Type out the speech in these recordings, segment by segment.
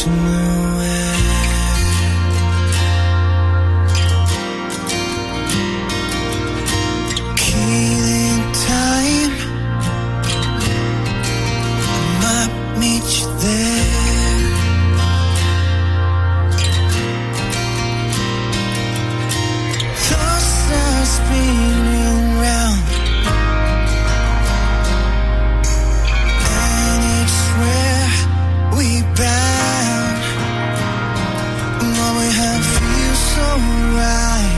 away. Killing time, I might meet you there. Thoughts are spinning round, and it's where we bound. And what we have feels so right.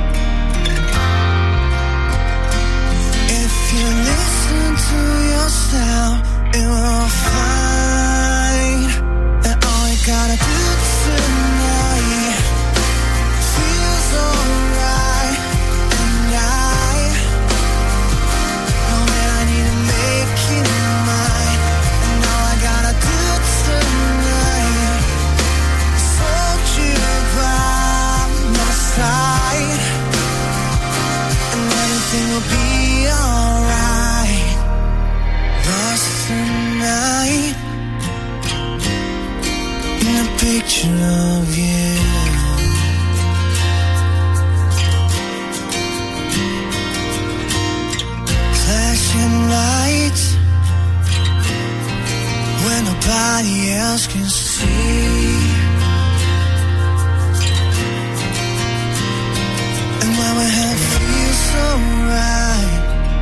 If you listen to yourself, it will find that all you gotta do tonight feels alright. And I know that I need to make it mine. And all I gotta do tonight is hold you by my side, and everything will be alright. Lost tonight in a picture of you. Flashing lights when nobody else can see. And when we have feels so right.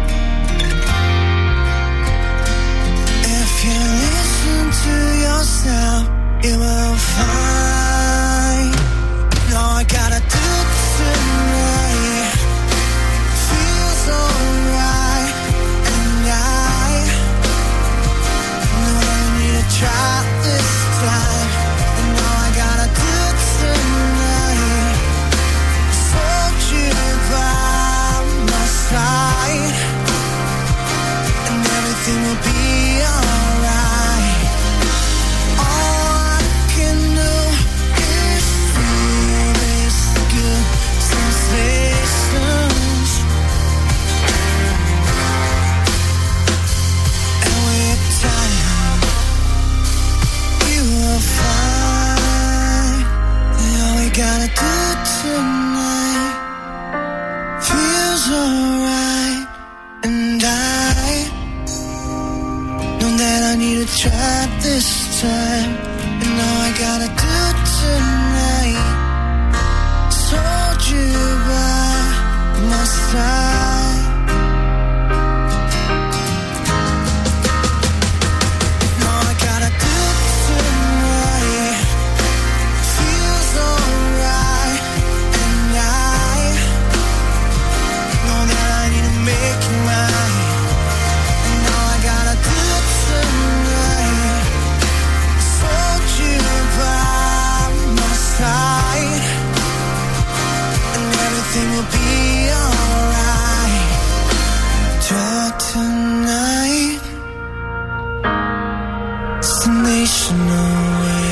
If you listen to yourself, you will find. And all I gotta do tonight feels alright. And I know I need to try this time. And all I gotta do tonight is hold you by my side, and everything will be alright. All I can do is feel this good sensations, and with time you will find that all we gotta do tonight feels alright. And I know that I need to try this time, and all I gotta do tonight is hold you by my side. And all I gotta do tonight feels alright. And I know that I need to make it right. And all I gotta do tonight is hold you by my side, and everything will be alright. Draw tonight, destination away.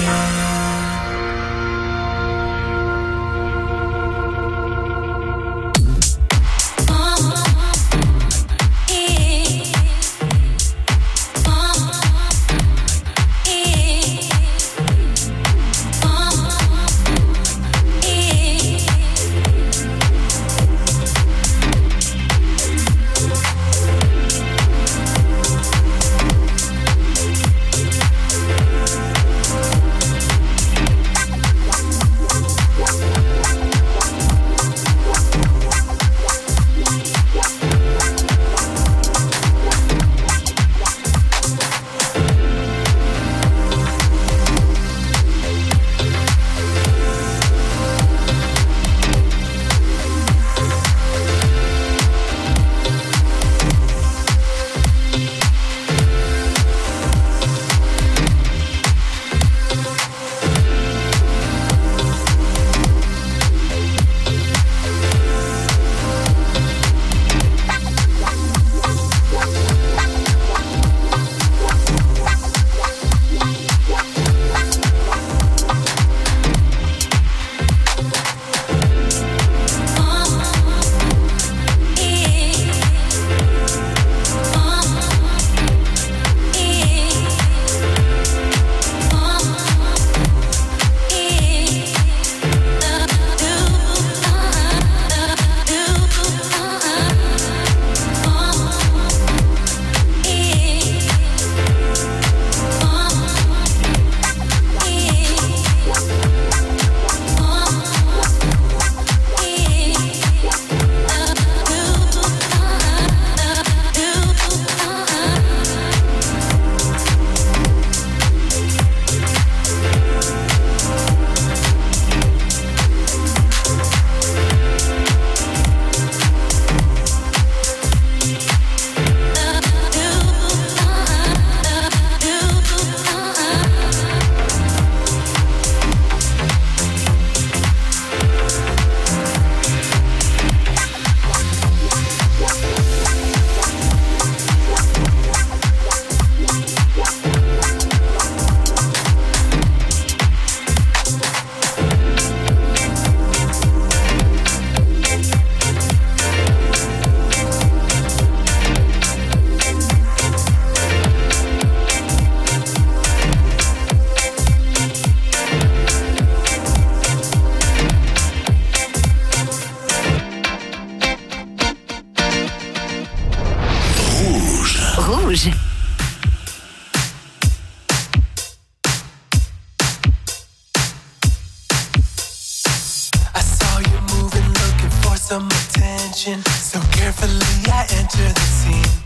some attention, so carefully I enter the scene.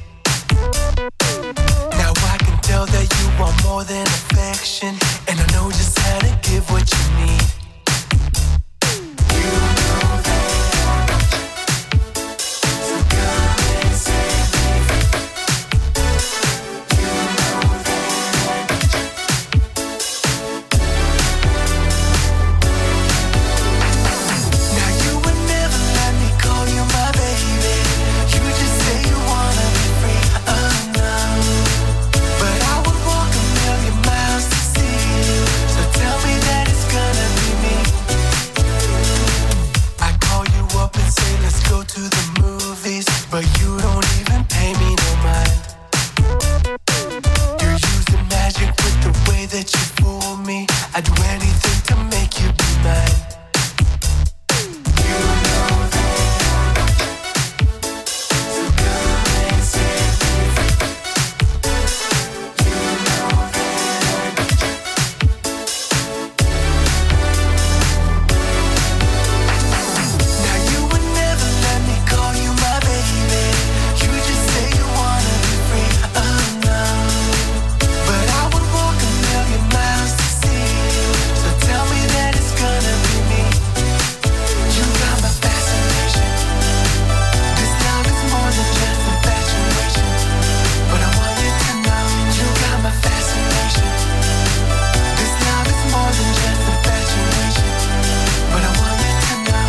Now I can tell that you want more than affection, and I know just how to give what you need. You know that, so come and save me. You know that. Now you would never let me call you my baby. You just say you wanna be free. No. But I would walk a million miles to see you. So tell me that it's gonna be me. I call you up and say let's go to the movies, but you don't even pay me no mind. You're using magic with the way that you fool me. I'd do anything to make you be mine. You know that, so come and save me. You know that. Now you would never let me call you my baby. You just say you wanna be free. No. But I would walk a million miles to see you. So tell me that it's gonna be me. You got my fascination. This love is more than just infatuation. But I want you to know you got my fascination. This love is more than just infatuation. But I want you to know.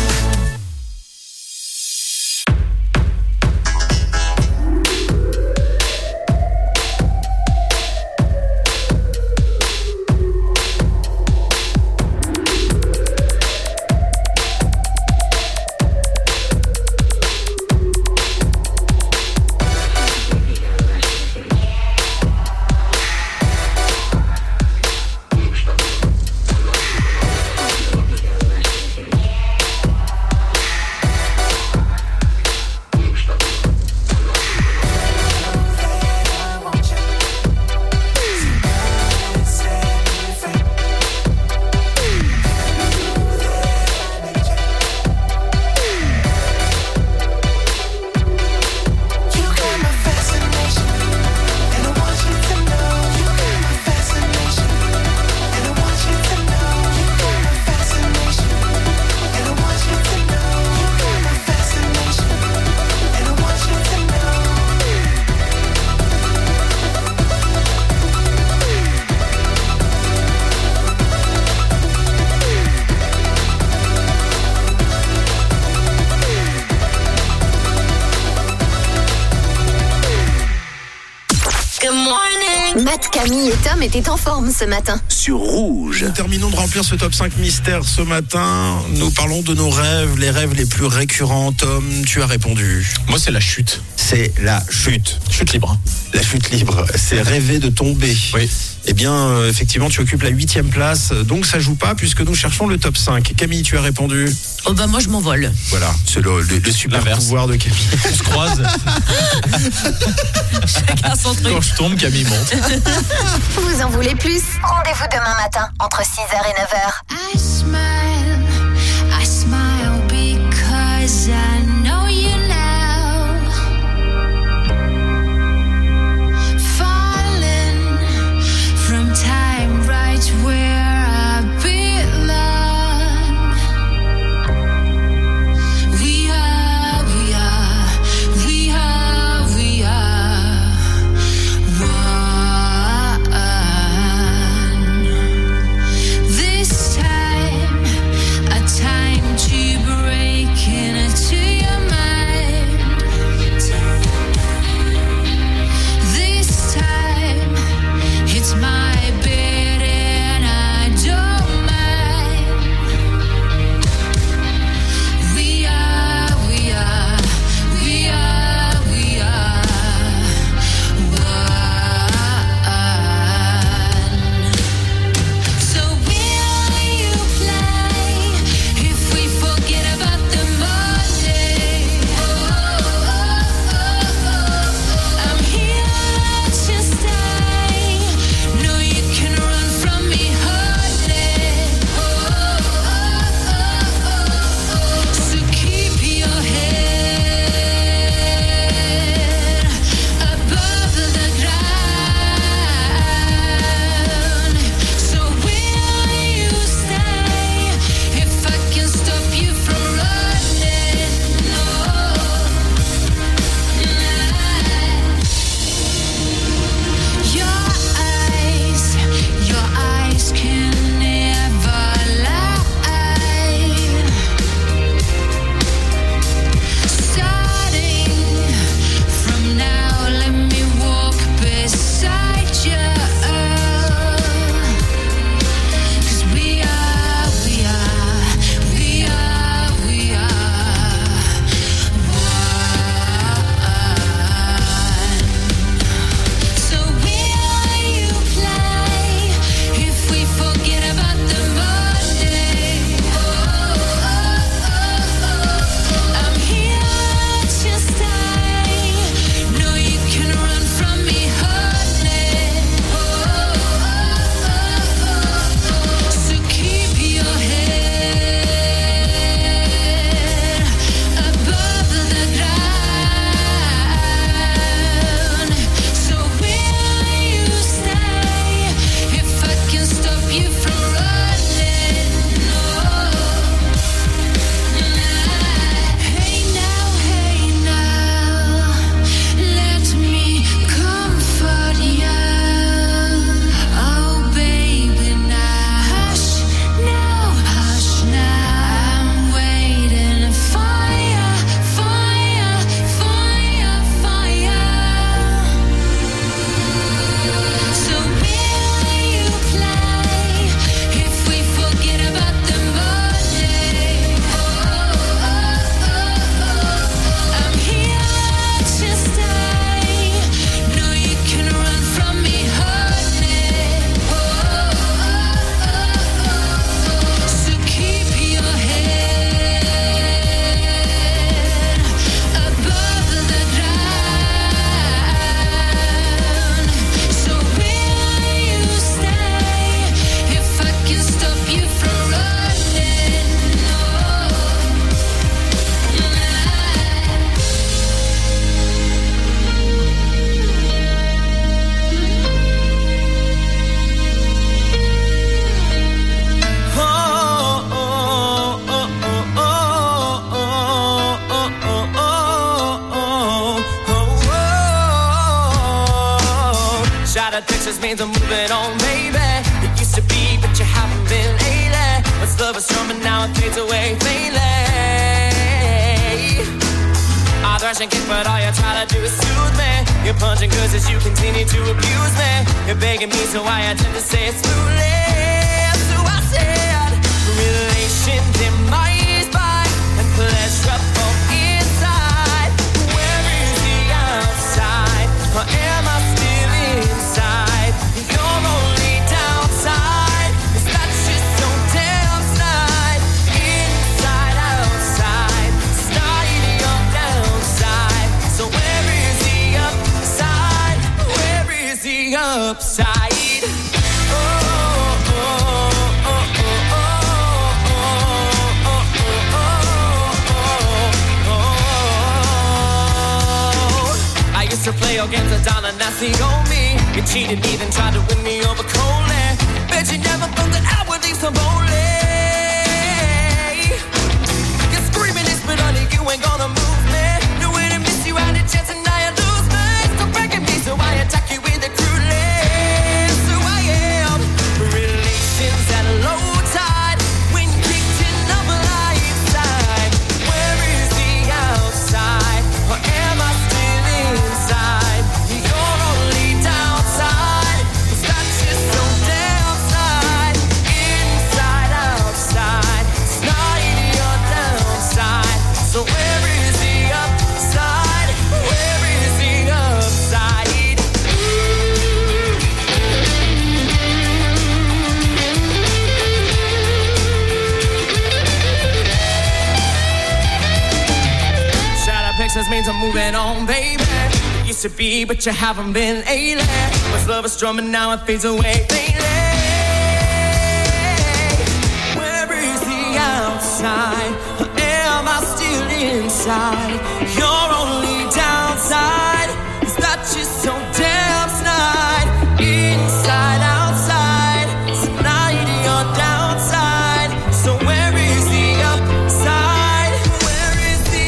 You got my fascination, and I want you to know. You got my fascination, and I want you to know. You got my fascination, and I want you to know. You got my fascination, and I want you to know. Good morning. Matt, Camille et Tom étaient en forme ce matin. Sur Rouge. Nous terminons de remplir ce top 5 mystère ce matin. Nous parlons de nos rêves, les rêves les plus récurrents. Tom, tu as répondu. Moi, c'est la chute. C'est la chute. Chute libre. La chute libre, c'est rêver de tomber. Oui. Eh bien, effectivement, tu occupes la 8e place. Donc, ça joue pas puisque nous cherchons le top 5. Camille, tu as répondu. Oh bah moi je m'envole. Voilà, c'est le super L'inverse. pouvoir de Camille. On se croise. Chacun son truc. Quand je tombe, Camille monte. Vous en voulez plus? Rendez-vous demain matin entre 6h et 9h. I smile because I know you now. Falling from time right where I belong. We are one. This time pictures means I'm moving on, baby. It used to be, but you haven't been lately. What's love is strumming now, it fades away faintly. I thrash and kick, but all you try to do is soothe me. You're punching goods as you continue to abuse me. You're begging me, so I tend to say it smoothly. So I said, relations demise by and pleasure from inside. Where is the outside? Or am I still inside? Your only downside is that you're so damn snide. Inside, outside, snide, your downside. So where is the upside? Where is the upside? To play your games of dollar, now see on me. You cheated me, then tried to win me over coldly. Bet you never thought that I would leave so boldly. You're screaming this, but honey, you ain't gonna move me. No way to miss you, had a chance and now you lose me. Stop breaking me, so I attack you with a crudely. So I am relations at a low tide. When kicked in of a lifetime. Where is the outside? Or am I still inside? Your only downside is that you're so damn snide. Inside, outside, snide, your downside. So where is the upside? Where is the upside? Shadow pictures means I'm moving on, baby. Used to be, but you haven't been lately. What's love is drumming now, it fades away faintly. Where is the outside? Or am I still inside? Your only downside is that you're so damn snide. Inside, outside, snide, your downside. So where is the upside? Where is the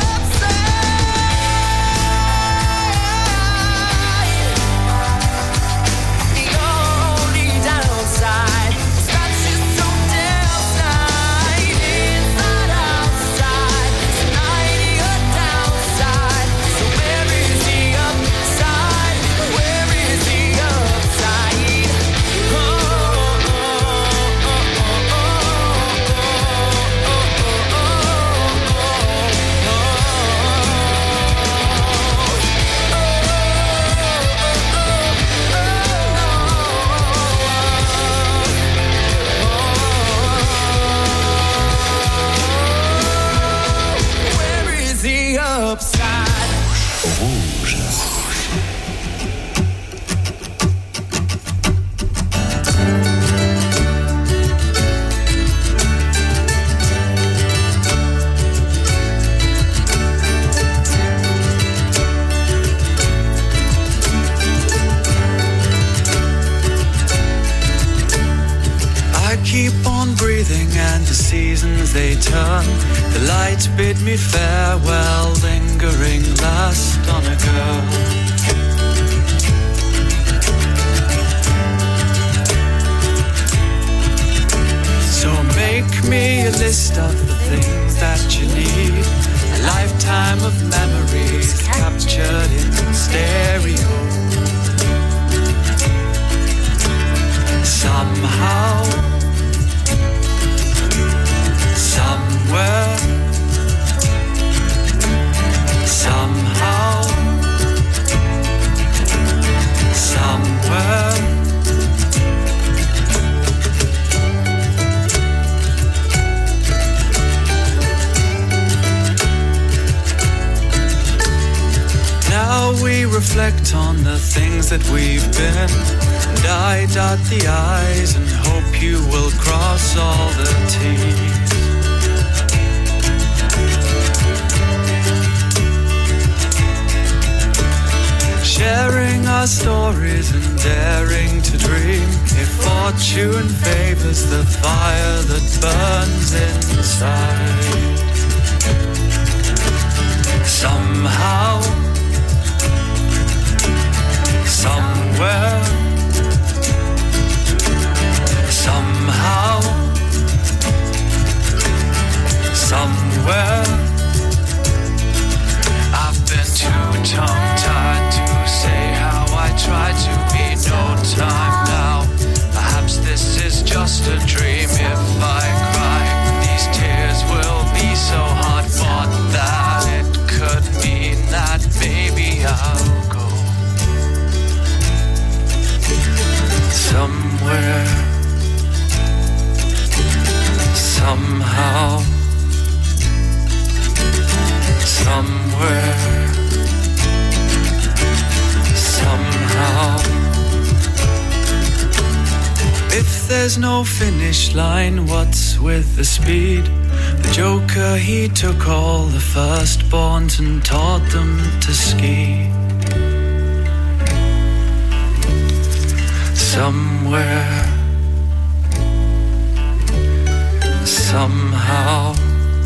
seasons they turn. The lights bid me farewell, lingering last on a girl. So make me a list of the things that you need. A lifetime of memories captured in stereo. Somehow, somewhere, somehow, somewhere. Now we reflect on the things that we've been, and I dot the I's and hope you will cross all the T's. Sharing our stories and daring to dream. If fortune favors the fire that burns inside. Somehow, somewhere, Somehow, somewhere, somehow. If there's no finish line, what's with the speed? The Joker, he took all the firstborns and taught them to ski. Somewhere, somehow.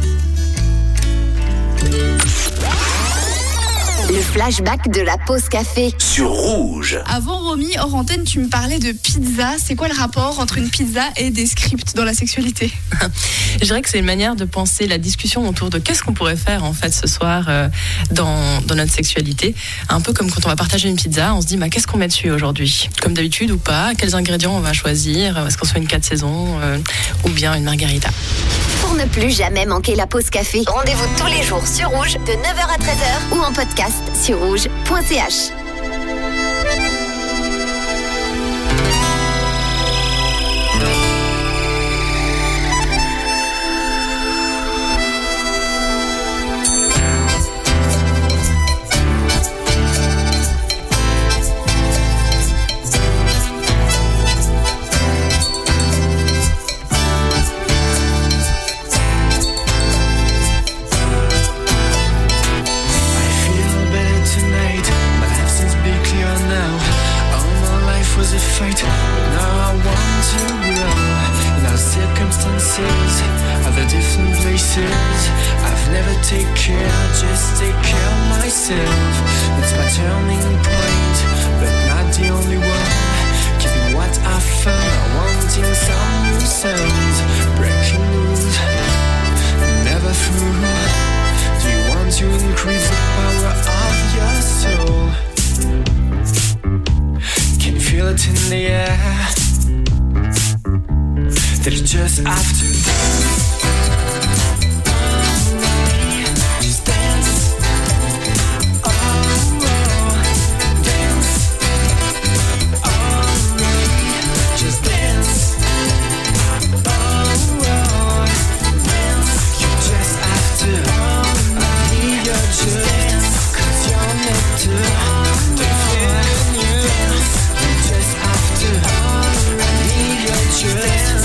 Le flashback de la pause café. Sur Rouge. Avant, Romy, hors antenne, tu me parlais de pizza. C'est quoi le rapport entre une pizza et des scripts dans la sexualité? Je dirais que c'est une manière de penser la discussion autour de qu'est-ce qu'on pourrait faire en fait ce soir dans notre sexualité. Un peu comme quand on va partager une pizza, on se dit qu'est-ce qu'on met dessus aujourd'hui? Comme d'habitude ou pas? Quels ingrédients on va choisir? Est-ce qu'on se fait une 4 saisons ou bien une margarita? Pour ne plus jamais manquer la pause café, rendez-vous tous les jours sur Rouge de 9h à 13h ou en podcast sur rouge.ch. Other different places. I've never take care, just take care of myself. It's my turning point, but not the only one. Keeping what I found, wanting some new sounds. Breaking rules, never through. Do you want to increase the power of your soul? Can you feel it in the air? That you just have to dance. Just dance. Oh, dance. Alright. Just dance. Oh, dance. You just have to. I need your just dance. 'Cause you're meant to. You just have to. I need your just dance.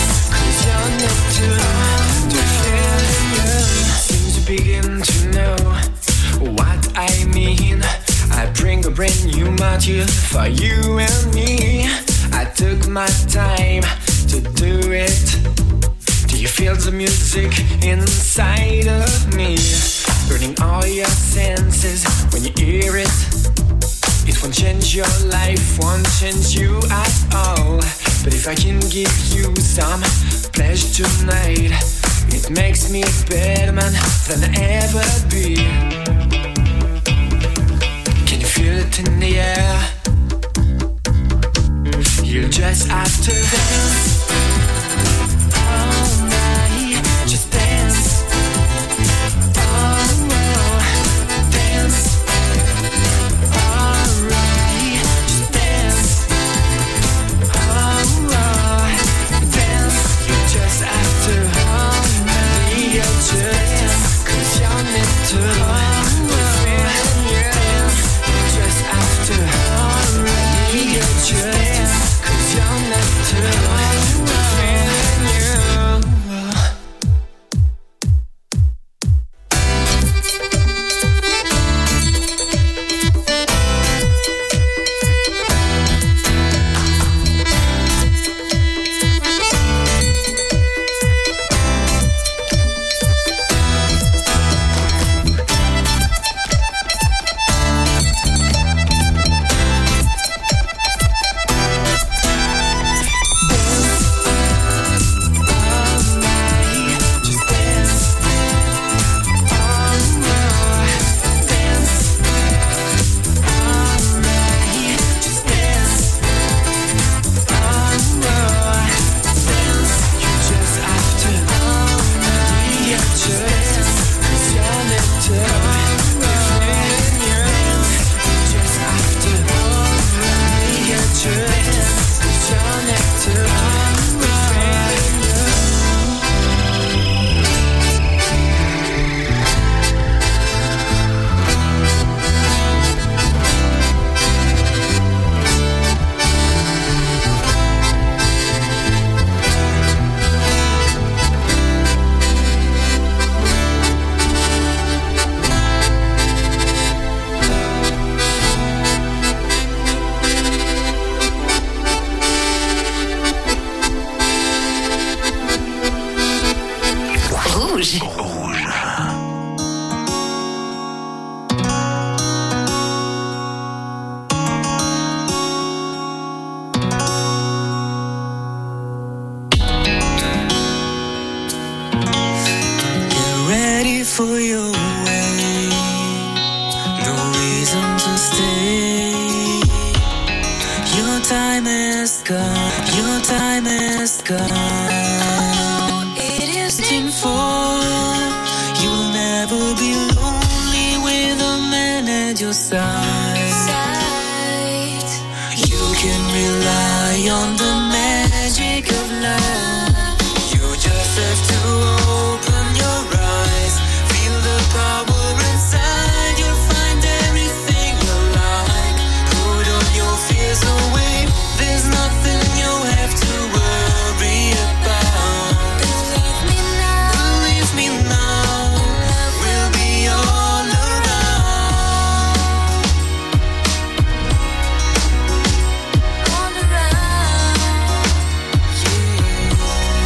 Seems to begin to know what I mean. I bring a brand new module for you and me. I took my time to do it. Do you feel the music inside of me? Burning all your senses when you hear it. It won't change your life, won't change you at all. But if I can give you some pleasure tonight, it makes me a better man than I ever be. Can you feel it in the air? You just have to dance all night. Just dance. Oh, dance. Alright. Just dance. You just have to. I need your just. 'Cause you're meant to. You just have to. I need your just. 'Cause you're meant to. Rouge. Get ready for your way. No reason to stay. Your time is gone. Your time is gone. It is in for. You'll never be lonely with a man at your side. You can rely on the magic of love. You just have to open your eyes. Feel the power inside. You'll find everything you like. Put all your fears away. There's nothing you have to worry about. Believe me now. Believe me now. We'll be all around. All around. Yeah.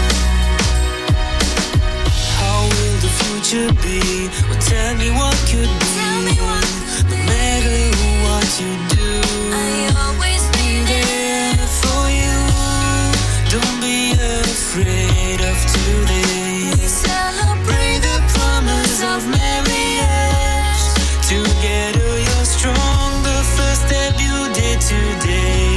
How will the future be? Well, tell me what could be. No matter what you do, I'll always be there for you. Don't be afraid of today. Celebrate the promise of marriage. Together you're strong. The first step you did today.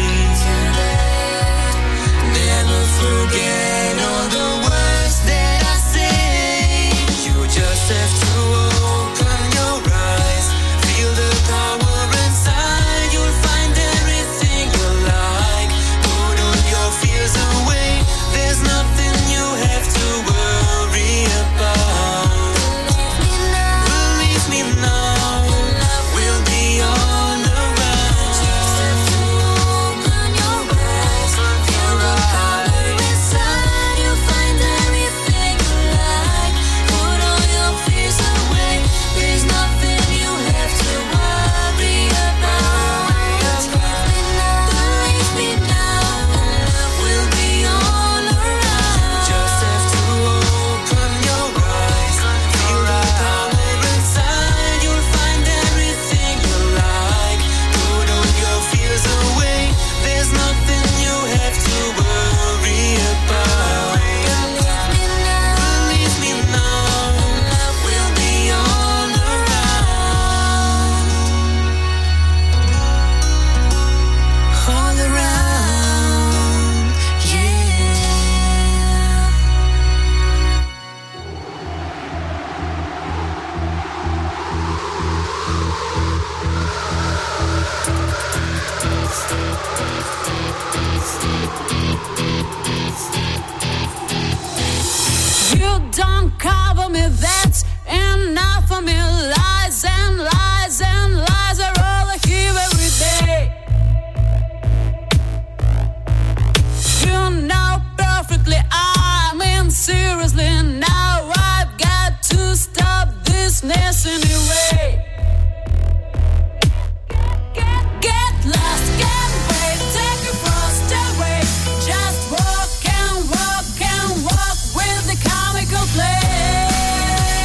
Never forget all the words that I say. You just have to open your eyes. Feel the power inside. You'll find everything you like. Put all your fears away. There's nothing you have to worry about. Believe me now. We'll be all around. Just have to open your eyes. Feel the power inside. You'll find everything you like. Put all your fears away. There's nothing you have to worry about. Believe me now. We'll be all around. Just have to open your eyes. Feel the power inside. You'll find everything you like. Put all your fears away. There's nothing you have to worry about. Believe me now. We'll be all around. All around. Yeah. You don't cover me, that's enough for me. Lies and lies and lies are all I hear every day. You know perfectly, I mean seriously. Now I've got to stop this mess anyway. Get lost, get away, take your frost away. Just walk and walk and walk with the comical play.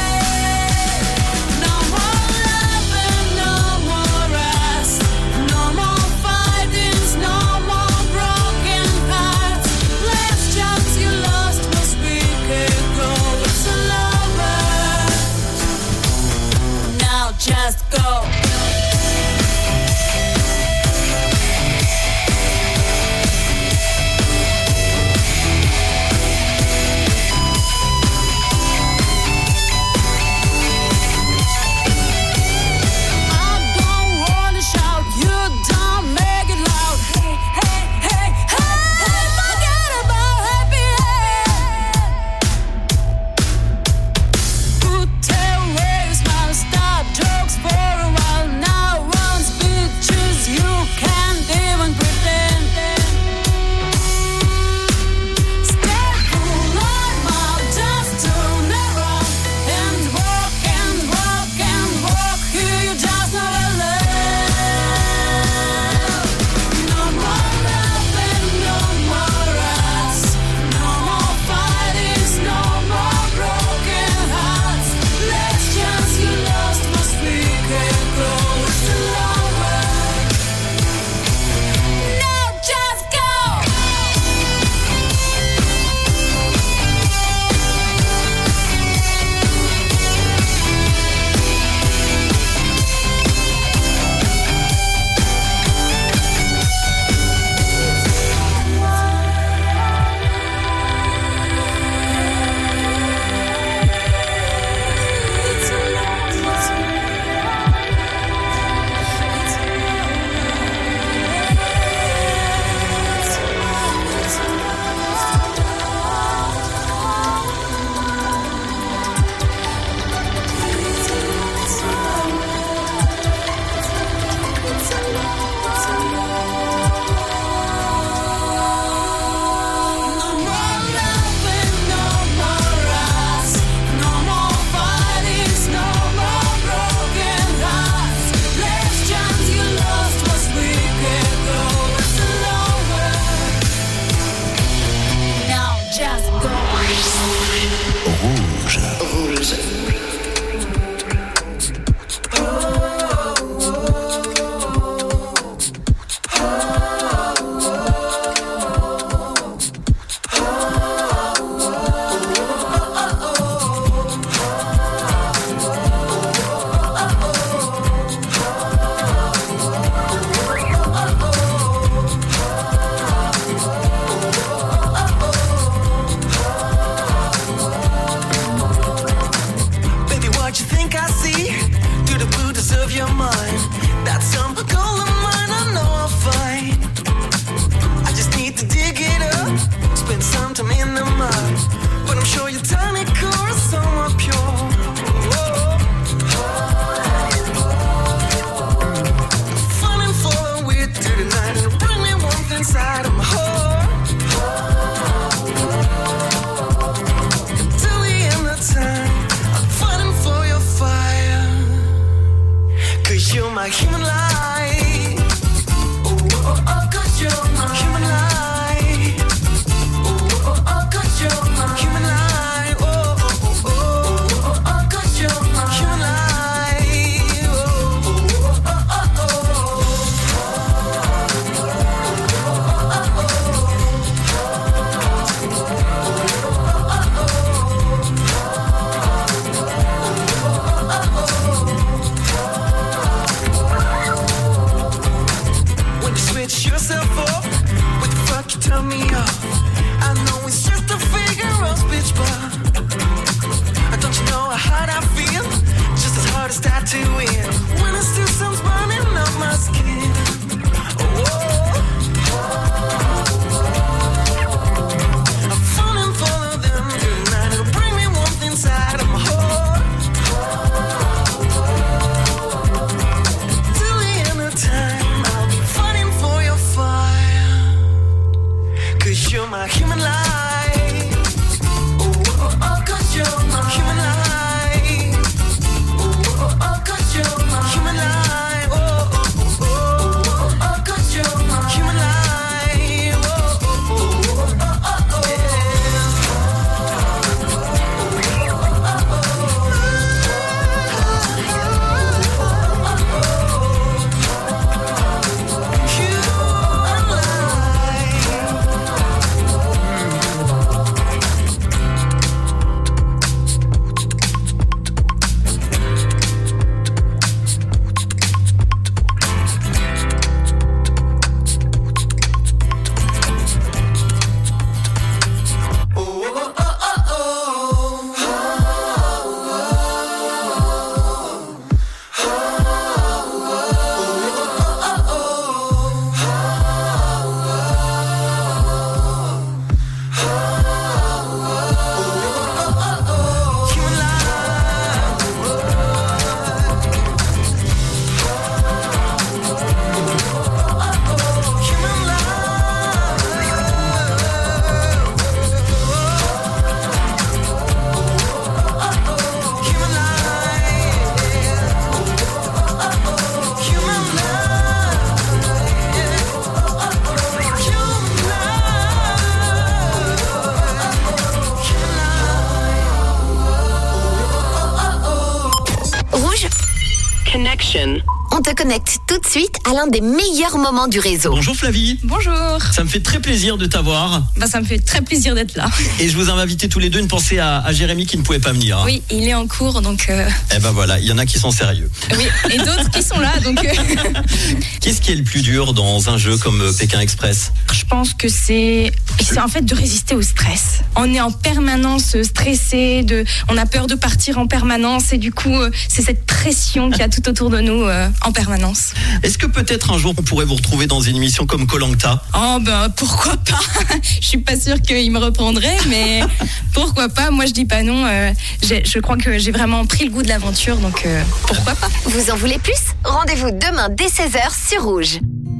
Connection. On te connecte tout de suite à l'un des meilleurs moments du réseau. Bonjour Flavie. Bonjour. Ça me fait très plaisir de t'avoir. Ça me fait très plaisir d'être là. Et je vous ai invité tous les deux une pensée à Jérémy qui ne pouvait pas venir. Oui, il est en cours, donc... Eh ben voilà, il y en a qui sont sérieux. Oui, et d'autres qui sont là, donc... Qu'est-ce qui est le plus dur dans un jeu comme Pékin Express ? Je pense que c'est en fait de résister au stress. On est en permanence stressé, on a peur de partir en permanence et du coup, c'est cette pression qu'il y a tout autour de nous en permanence. Est-ce que peut-être un jour on pourrait vous retrouver dans une émission comme Koh-Lanta ? Oh ben pourquoi pas. Je suis pas sûre qu'il me reprendrait, mais pourquoi pas. Moi je dis pas non. Je crois que j'ai vraiment pris le goût de l'aventure, donc pourquoi pas. Vous en voulez plus ? Rendez-vous demain dès 16h sur Rouge.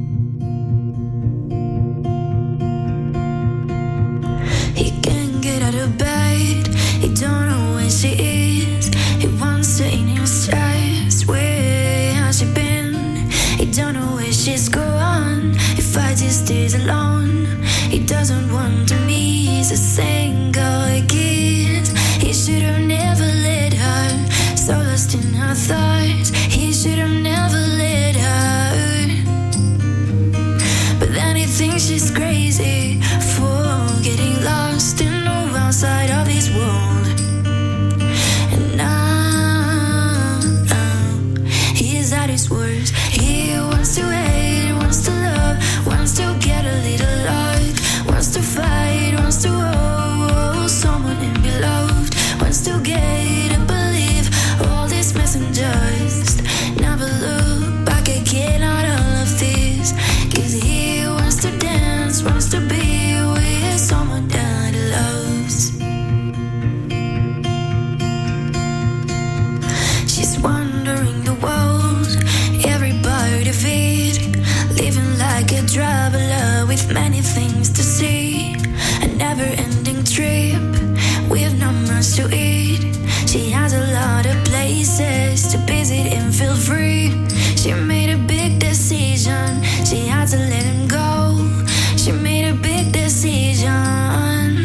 He can't get out of bed. He don't know where she is. He wants to in his chest. Where has she been? He don't know where she's gone. He fights his days alone. He doesn't want to miss a single kiss. He should have never let her. So lost in her thoughts. He should have never let her. But then he thinks she's crazy for getting lost in the outside of his world. And now he is at his worst. He wants to hate, wants to love, wants to get a little love, wants to fight, wants to hold someone and be loved, wants to get and believe all these messengers. Never look back again on all of this. 'Cause he wants to dance, wants to be with someone that he loves. She's wandering the world, every part of it, living like a traveler with many things to see. A never-ending trip with not much to eat. She has a lot of places to visit and feel free. She made a big decision, she had to let him go. She made a big decision.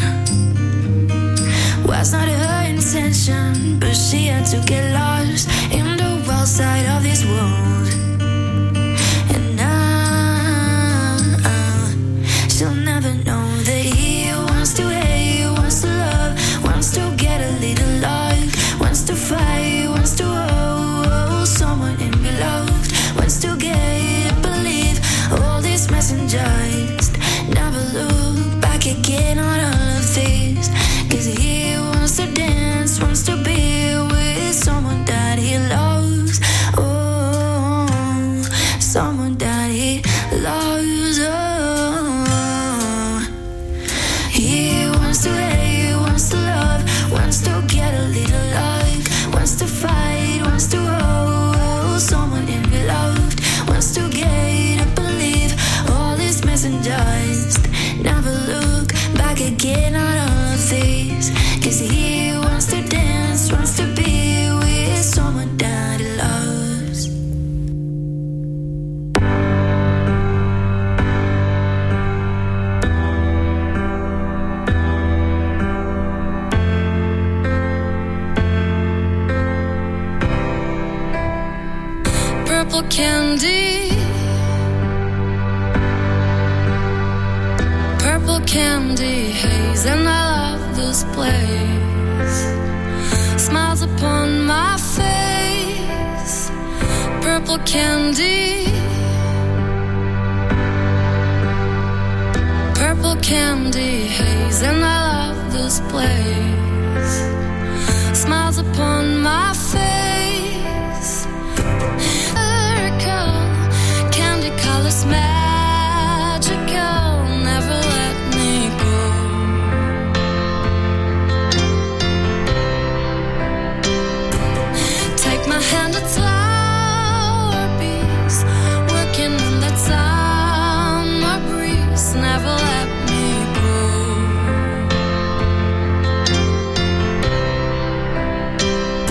Was not her intention, but she had to get lost in the wild side of this world. And now she'll never know that he wants to hate, wants to love, wants to get a little love, wants to fight, wants to hold someone and be loved, wants to get and believe all these messengers. Never look back again on all of this. 'Cause he wants to dance, wants to be with someone that he loves. Oh, someone that he loves. Oh, he wants to hate, wants to love, wants to get a little love, wants to fight, wants to hold someone and be loved, wants to get and believe all these messengers. Never look back again on all of this. 'Cause he wants to dance, wants to be with someone that he loves. Purple candy, purple candy haze, and I love this place. Smiles upon my face, purple candy, purple candy haze, and I love this place. Smiles upon my face. Candy colors magical, never let me go. Take my hand, it's our peace, working on that summer breeze, never let me go.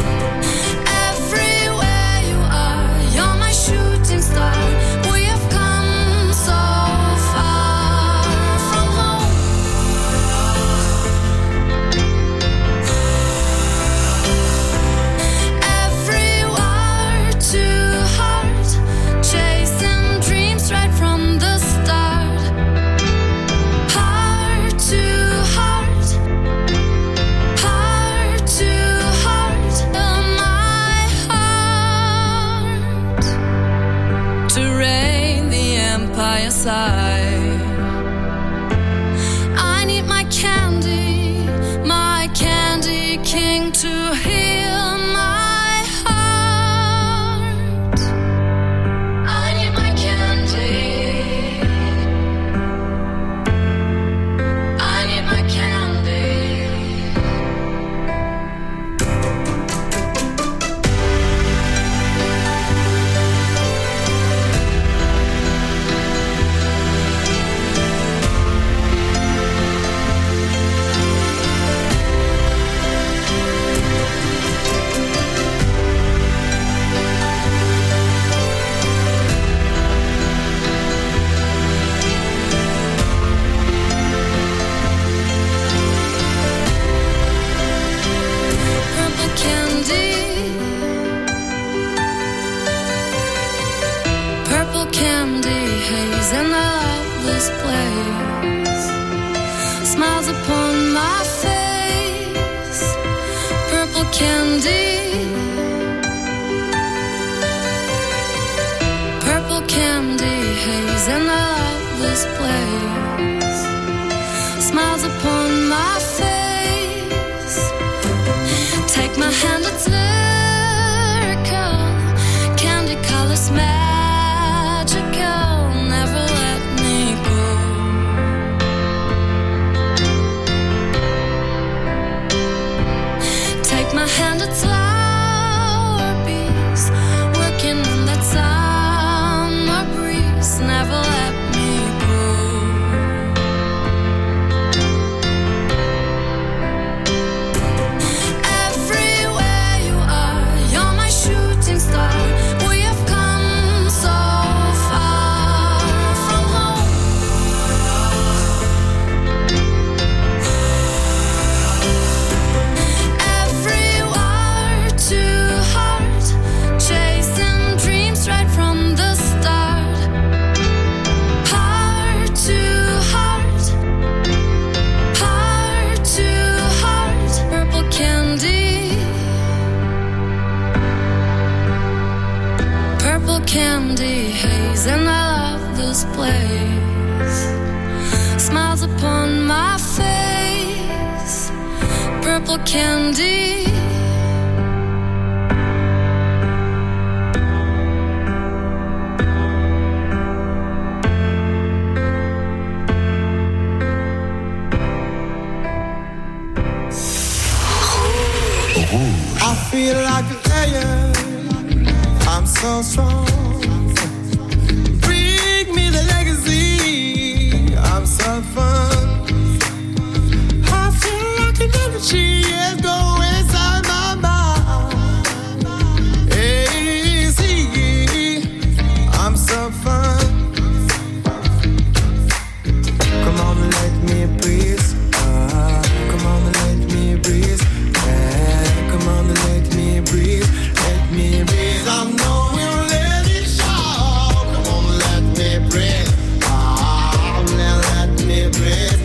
upon my face, purple candy, purple candy haze, and I love this place. Smiles upon my face, take my hand, it's lyrical, candy colors magical, never let me go. Take my hand, it's flower bees, working in that summer breeze, never let me go. Everywhere you are, you're my shooting star. We have come so far from home. Everywhere to heart, chasing dreams right from the start. Heart to heart, heart to heart, purple candy, purple candy haze, and I love this place. Smiles upon my face, purple candy. I feel like a lion, I'm so strong. Bring me the legacy, I'm so fun. I feel like an energy is going inside my mind. Hey, see, I'm so fun. Come on and let me breathe. Come on and let me breathe. Come on and let me breathe. Let me breathe. I know we'll let it show. Come on, let me breathe. Oh, now let me breathe.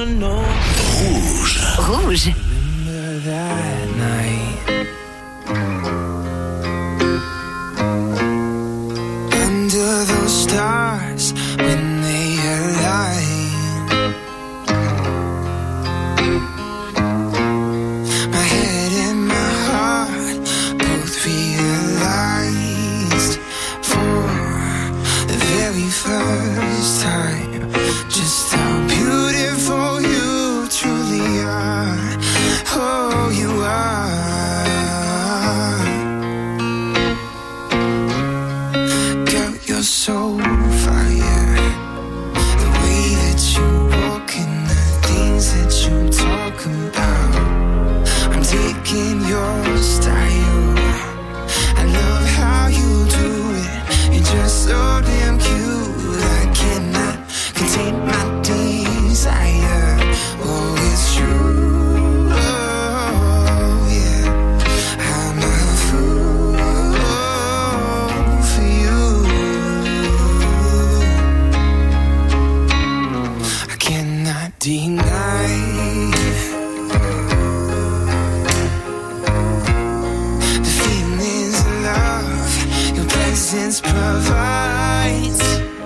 know. Rouge. Remember that night. Under those stars when they aligned. My head and my heart both realized for the very first time just how beautiful you truly are. Oh, you are. Girl, you're so fire. The way that you walk and the things that you talk about. I'm taking your style. I love how you do it. You're just so damn cute. I cannot contain my desire. Oh, it's true. Oh, yeah. I'm a fool for you. I cannot deny the feelings of love your presence provides.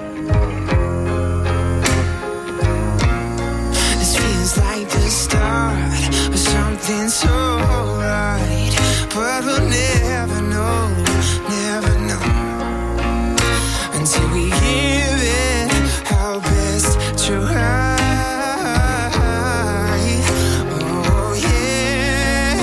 This feels like the start of something so right, but we'll never know until we give it our best try. Oh yeah,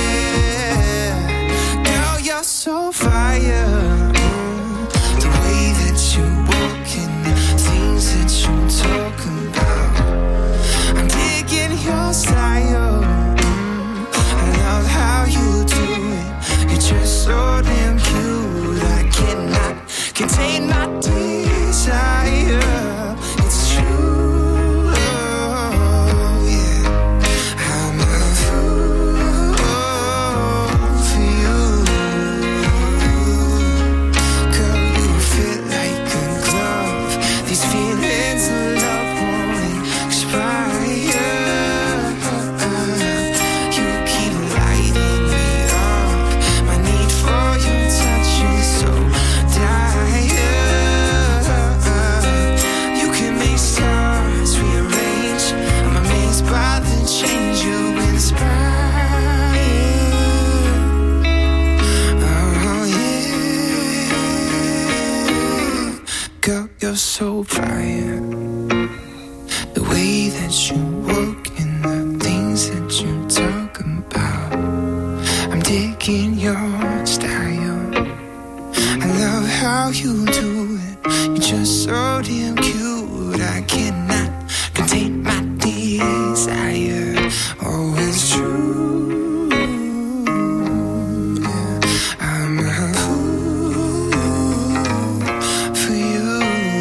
girl, you're so fire. The way that you walk and the things that you talk about. I'm digging your style. I love how you do it. You're just so damn cute. I cannot contain my desire. It's true. Oh, yeah. I'm a fool for you. Girl, you fit like a glove. These feelings of love won't expire. You keep lighting me up. My need for your touch is so dire. You can make stars rearrange. I'm amazed by the change you inspire. Oh yeah, girl, you're so fire. The way that you walk and the things that you talk about. I'm digging your style. I love how you do it. You're just so damn cute. I cannot contain my desire. Oh, it's true. Yeah. I'm a fool for you.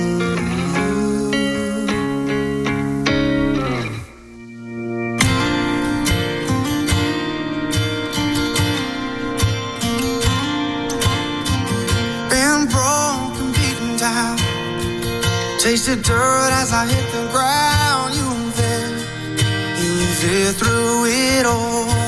Been broken, beaten down. Tasted dirt as I hit the ground. You were there through it all.